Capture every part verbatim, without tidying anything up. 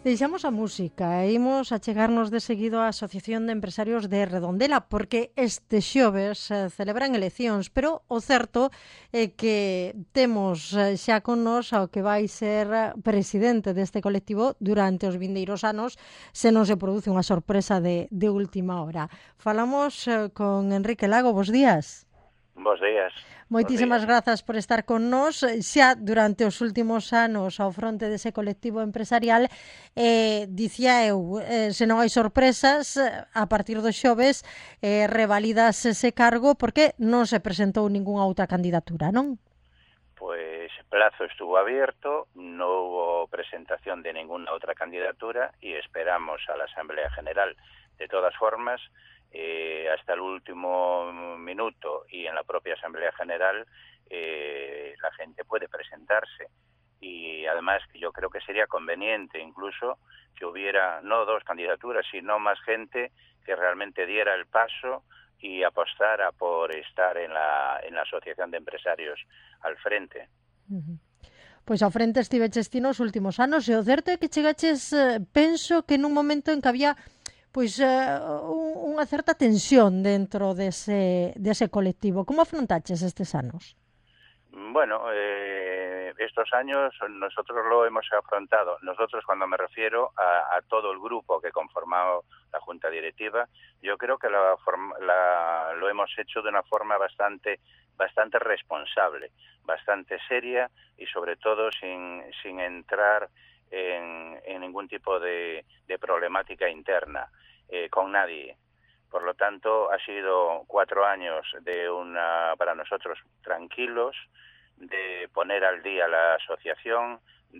Deixamos a música e imos a chegarnos de seguido á Asociación de Empresarios de Redondela, porque este xoves eh, celebran eleccións, pero o certo é que temos eh, xa con nos ao que vai ser eh, presidente deste colectivo durante os vindeiros anos, se non se produce unha sorpresa de, de última hora. Falamos eh, con Enrique Lago, bos días. Bos días. Moitísimas grazas por estar con nós. Xa durante os últimos anos ao fronte dese colectivo empresarial, eh, dicía eu, eh, se non hai sorpresas, a partir do xoves eh, revalidas ese cargo porque non se presentou ningunha outra candidatura, non? Pues el plazo estuvo abierto, no hubo presentación de ninguna otra candidatura y esperamos a la Asamblea General. De todas formas, Eh, hasta el último minuto y en la propia Asamblea General eh, la gente puede presentarse y además yo creo que sería conveniente incluso que hubiera no dos candidaturas sino más gente que realmente diera el paso y apostara por estar en la, en la Asociación de Empresarios al frente. Uh-huh. Pois ao frente estiveches ti nos últimos anos e o certo é que chegaches, eh, penso que nun momento en que había pois uh, unha certa tensión dentro dese, dese colectivo. Como afrontaches estes anos? Bueno, eh, estos años nosotros lo hemos afrontado. Nosotros, cuando me refiero a, a todo el grupo que conformaba la Junta Directiva, yo creo que la, la, lo hemos hecho de una forma bastante bastante responsable, bastante seria y sobre todo sin, sin entrar en, en ningún tipo de, de problemática interna eh, con nadie. Por lo tanto, ha sido cuatro años de una para nosotros tranquilos, de poner al día la asociación,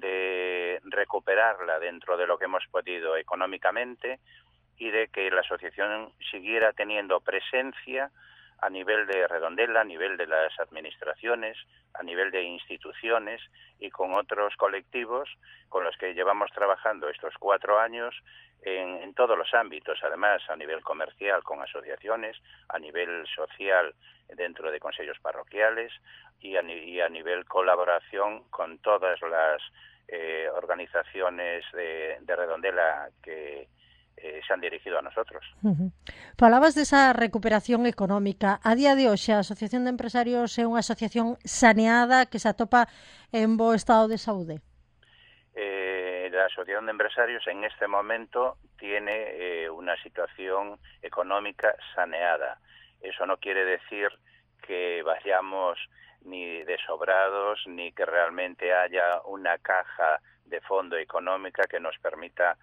de recuperarla dentro de lo que hemos podido económicamente y de que la asociación siguiera teniendo presencia a nivel de Redondela, a nivel de las administraciones, a nivel de instituciones y con otros colectivos con los que llevamos trabajando estos cuatro años en, en todos los ámbitos, además a nivel comercial con asociaciones, a nivel social dentro de consejos parroquiales y a, y a nivel colaboración con todas las eh, organizaciones de, de Redondela que Eh, se han dirigido a nosotros. Uh-huh. Falabas desa recuperación económica. A día de hoxe a Asociación de Empresarios é unha asociación saneada que se atopa en bo estado de saúde? Eh, la Asociación de Empresarios en este momento tiene eh, una situación económica saneada. Eso no quiere decir que vayamos ni desobrados ni que realmente haya una caja de fondo económica que nos permita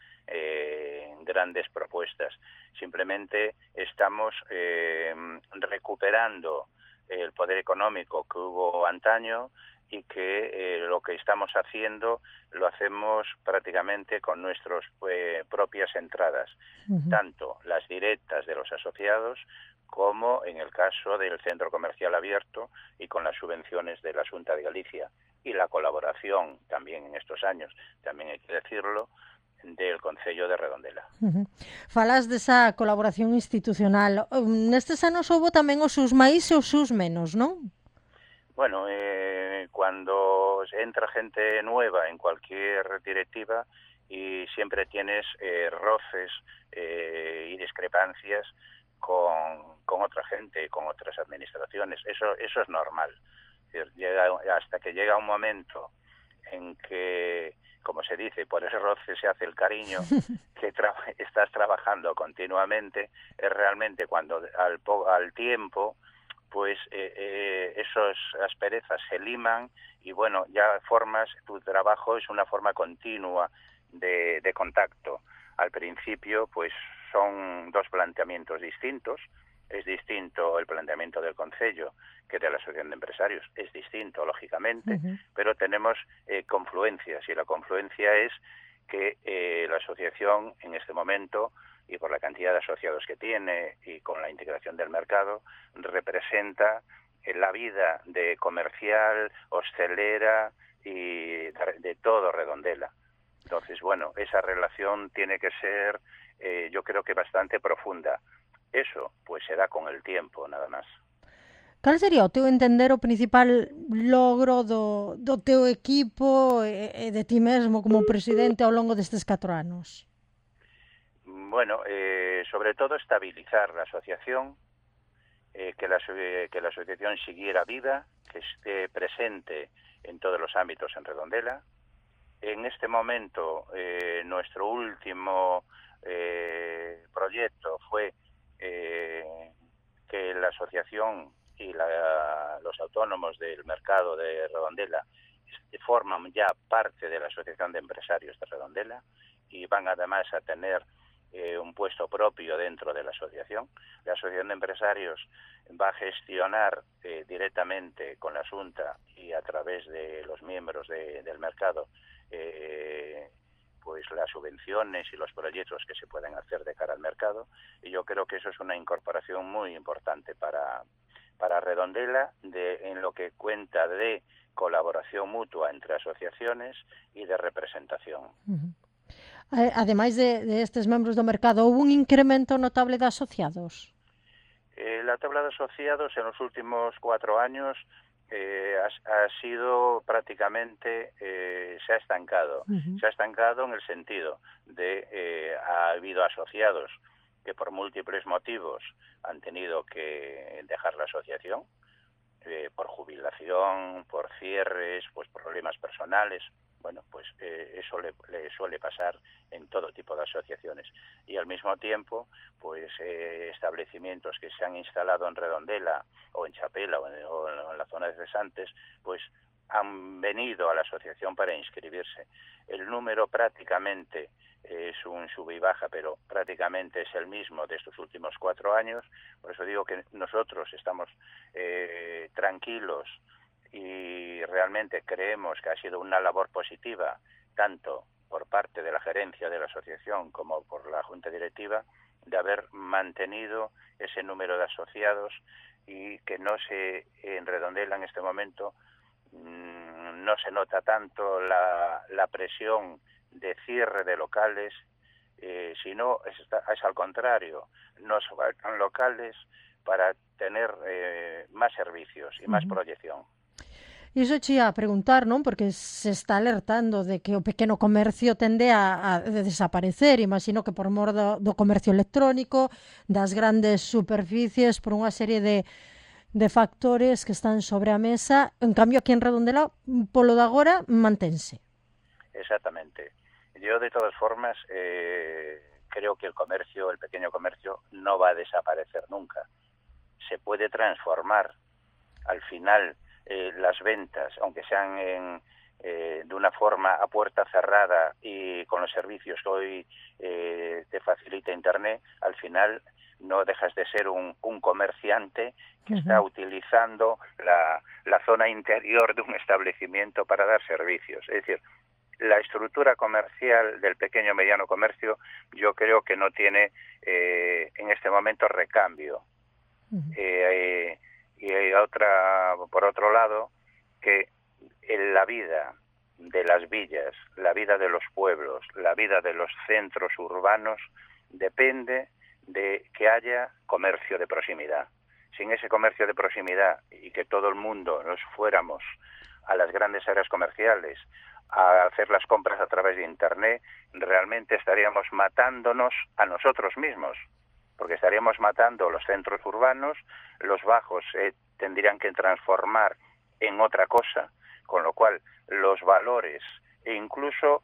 eh, grandes propuestas. Simplemente estamos eh, recuperando el poder económico que hubo antaño y que eh, lo que estamos haciendo lo hacemos prácticamente con nuestras eh, propias entradas, uh-huh. tanto las directas de los asociados como en el caso del Centro Comercial Abierto y con las subvenciones de la Xunta de Galicia y la colaboración también en estos años, también hay que decirlo, del Concello de Redondela. Uh-huh. Falas desa colaboración institucional. Nestes anos houbo tamén os sus máis e os sus menos, non? Bueno, eh, cuando entra gente nueva en cualquier directiva y siempre tienes eh, roces eh, y discrepancias con, con otra gente, con otras administraciones. Eso, eso es normal. Llega, hasta que llega un momento en que, como se dice, por ese roce se hace el cariño, que tra estás trabajando continuamente, es realmente cuando al, al tiempo, pues eh, eh, esas asperezas se liman y bueno, ya formas, tu trabajo es una forma continua de, de contacto. Al principio, pues son dos planteamientos distintos. Es distinto el planteamiento del Concello que de la Asociación de Empresarios. Es distinto, lógicamente, uh-huh. pero tenemos eh, confluencias y la confluencia es que eh, la asociación en este momento y por la cantidad de asociados que tiene y con la integración del mercado representa eh, la vida de comercial, hostelera y de, de todo Redondela. Entonces, bueno, esa relación tiene que ser, eh, yo creo que bastante profunda. Eso, pues, se da con el tiempo, nada más. Cal sería o teu entender o principal logro do, do teu equipo e, e de ti mesmo como presidente ao longo destes catro anos? Bueno, eh, sobre todo estabilizar la asociación, eh, que, la, que la asociación siguiera viva, que esté presente en todos los ámbitos en Redondela. En este momento, eh, nuestro último eh, proyecto fue eh, que la asociación y la, los autónomos del mercado de Redondela forman ya parte de la Asociación de Empresarios de Redondela y van además a tener eh, un puesto propio dentro de la asociación. La Asociación de Empresarios va a gestionar eh, directamente con la Junta y a través de los miembros de, del mercado eh, pues las subvenciones y los proyectos que se pueden hacer de cara al mercado, y yo creo que eso es una incorporación muy importante para para Redondela, de, en lo que cuenta de colaboración mutua entre asociaciones y de representación. Uh-huh. Ademais de, de estes membros do mercado, houve un incremento notable de asociados? Eh, la tabla de asociados en los últimos cuatro años eh, ha, ha sido prácticamente, eh, se ha estancado. Uh-huh. Se ha estancado en el sentido de, eh, ha habido asociados que por múltiples motivos han tenido que dejar la asociación, eh, por jubilación, por cierres, pues problemas personales. Bueno, pues eh, eso le, le suele pasar en todo tipo de asociaciones. Y al mismo tiempo, pues eh, establecimientos que se han instalado en Redondela o en Chapela o en, o en la zona de Cesantes, pues han venido a la asociación para inscribirse. El número prácticamente es un sub y baja, pero prácticamente es el mismo de estos últimos cuatro años. Por eso digo que nosotros estamos eh, tranquilos y realmente creemos que ha sido una labor positiva, tanto por parte de la gerencia de la asociación como por la junta directiva, de haber mantenido ese número de asociados y que no se en Redondela en este momento mmm, no se nota tanto la, la presión de cierre de locales, eh, sino es, es al contrario, nos faltan locales para tener eh, más servicios y más uh-huh. proyección. Iso che ia preguntar, non? Porque se está alertando de que o pequeno comercio tende a, a desaparecer, imagino que por mor do, do comercio electrónico, das grandes superficies, por unha serie de, de factores que están sobre a mesa. En cambio, aquí en Redondela, polo de agora, mantense. Exactamente. Yo, de todas formas, eh, creo que el comercio, el pequeño comercio, no va a desaparecer nunca. Se puede transformar. Al final, eh, las ventas, aunque sean en, eh, de una forma a puerta cerrada y con los servicios que hoy eh, te facilita Internet, al final no dejas de ser un, un comerciante que uh-huh. está utilizando la, la zona interior de un establecimiento para dar servicios. Es decir, la estructura comercial del pequeño y mediano comercio yo creo que no tiene eh, en este momento recambio. Uh-huh. eh, eh, y hay otra, por otro lado, que en la vida de las villas, la vida de los pueblos, la vida de los centros urbanos depende de que haya comercio de proximidad. Sin ese comercio de proximidad y que todo el mundo nos fuéramos a las grandes áreas comerciales a hacer las compras a través de Internet, realmente estaríamos matándonos a nosotros mismos, porque estaríamos matando los centros urbanos, los bajos eh, tendrían que transformar en otra cosa, con lo cual los valores e incluso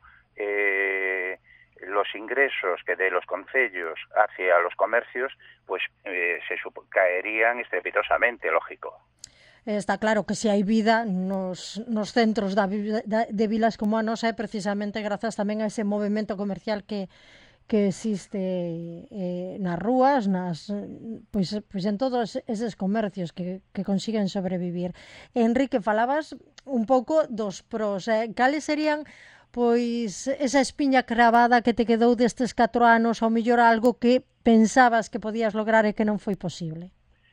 eh, los ingresos que de los concellos hacia los comercios, pues eh, se caerían estrepitosamente, lógico. Está claro que se hai vida nos, nos centros da, da, de vilas como a nosa, é precisamente grazas tamén a ese movimento comercial que, que existe eh, nas rúas, nas, pois, pois en todos eses comercios que, que consiguen sobrevivir. Enrique, falabas un pouco dos pros. Eh? Cales serían pois esa espiña cravada que te quedou destes catro anos, ao mellor algo que pensabas que podías lograr e que non foi posible?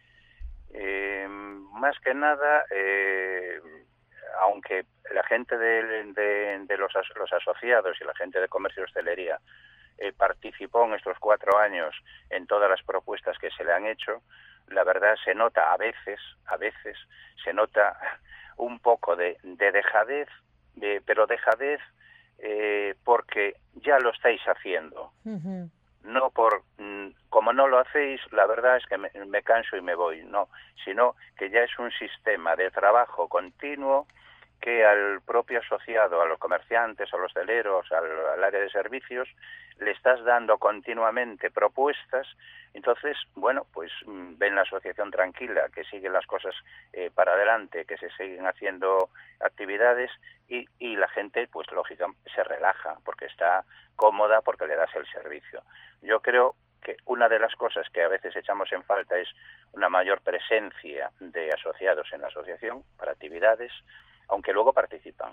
Eh, más que nada, eh, aunque la gente de, de, de los, los asociados y la gente de comercio y hostelería eh, participó en estos cuatro años en todas las propuestas que se le han hecho, la verdad se nota a veces, a veces se nota un poco de, de dejadez, de, pero dejadez eh, porque ya lo estáis haciendo. Uh-huh. No por, como no lo hacéis, la verdad es que me, me canso y me voy, no, sino que ya es un sistema de trabajo continuo que al propio asociado, a los comerciantes, a los hoteleros, al, al área de servicios, le estás dando continuamente propuestas. Entonces, bueno, pues ven la asociación tranquila, que siguen las cosas eh, para adelante, que se siguen haciendo actividades y, y la gente, pues lógicamente, se relaja porque está cómoda, porque le das el servicio. Yo creo que una de las cosas que a veces echamos en falta es una mayor presencia de asociados en la asociación para actividades, aunque luego participan.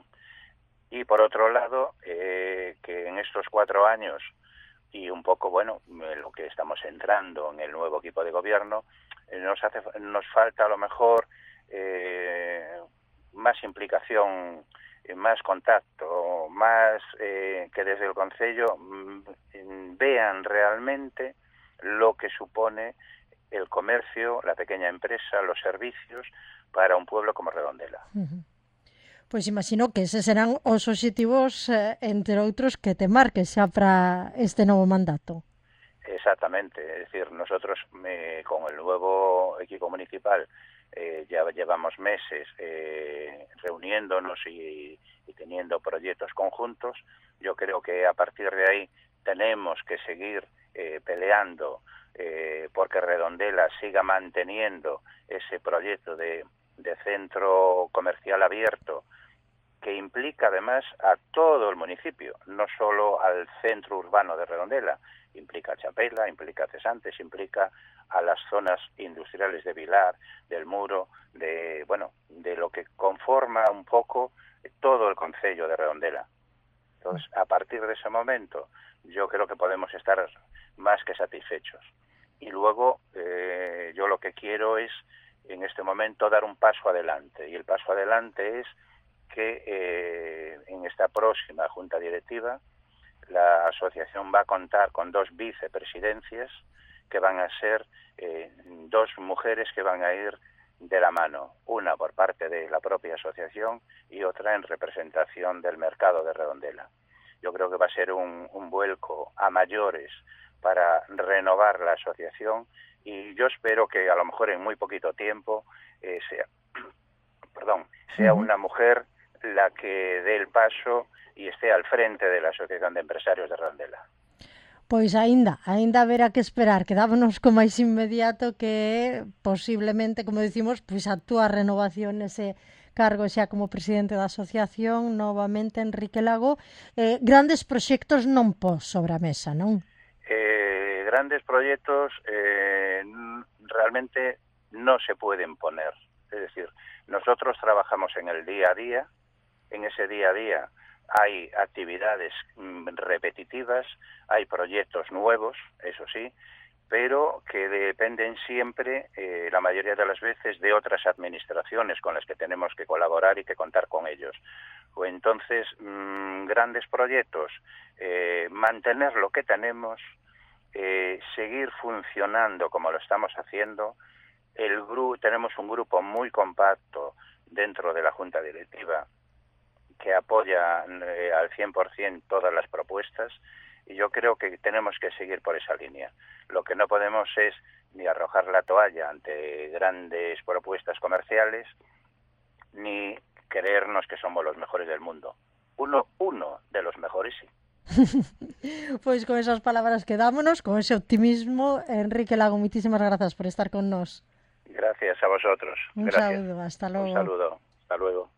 Y por otro lado, eh, que en estos cuatro años y un poco, bueno, lo que estamos entrando en el nuevo equipo de gobierno, eh, nos hace, nos falta a lo mejor eh, más implicación, eh, más contacto, más eh, que desde el Concello mm, vean realmente lo que supone el comercio, la pequeña empresa, los servicios para un pueblo como Redondela. Uh-huh. Pois imagino que eses serán os obxectivos, eh, entre outros, que te marques xa para este novo mandato. Exactamente, es decir, nosotros eh, con el nuevo equipo municipal eh, ya llevamos meses eh, reuniéndonos y, y teniendo proyectos conjuntos. Yo creo que a partir de ahí tenemos que seguir eh, peleando eh, porque Redondela siga manteniendo ese proyecto de, de centro comercial abierto, que implica además a todo el municipio, no solo al centro urbano de Redondela, implica a Chapela, implica a Cesantes, implica a las zonas industriales de Vilar, del Muro, de bueno, de lo que conforma un poco todo el concello de Redondela. Entonces, a partir de ese momento, yo creo que podemos estar más que satisfechos. Y luego, eh, yo lo que quiero es, en este momento, dar un paso adelante. Y el paso adelante es que eh, en esta próxima junta directiva la asociación va a contar con dos vicepresidencias que van a ser eh, dos mujeres que van a ir de la mano, una por parte de la propia asociación y otra en representación del mercado de Redondela. Yo creo que va a ser un, un vuelco a mayores para renovar la asociación y yo espero que a lo mejor en muy poquito tiempo eh, sea, perdón, sea una mujer la que dé el paso y esté al frente de la Asociación de Empresarios de Redondela. Pois aínda, aínda haberá que esperar, quedámonos co máis inmediato que posiblemente, como decimos, pois a túa renovación nese cargo xa como presidente da asociación, novamente Enrique Lago. Eh, grandes proxectos non pos sobre a mesa, non? Eh, grandes proxectos eh, realmente no se pueden poner, es decir, nosotros trabajamos en el día a día. En ese día a día hay actividades repetitivas, hay proyectos nuevos, eso sí, pero que dependen siempre, eh, la mayoría de las veces, de otras administraciones con las que tenemos que colaborar y que contar con ellos. O entonces, mmm, grandes proyectos, eh, mantener lo que tenemos, eh, seguir funcionando como lo estamos haciendo. El gru- tenemos un grupo muy compacto dentro de la Junta Directiva que apoya eh, al cien por ciento todas las propuestas y yo creo que tenemos que seguir por esa línea. Lo que no podemos es ni arrojar la toalla ante grandes propuestas comerciales ni creernos que somos los mejores del mundo. Uno, uno de los mejores, sí. Pois con esas palabras quedámonos, con ese optimismo. Enrique Lago, muchísimas gracias por estar con nos. Gracias a vosotros. Un Gracias. saludo, hasta luego. Un saludo, hasta luego.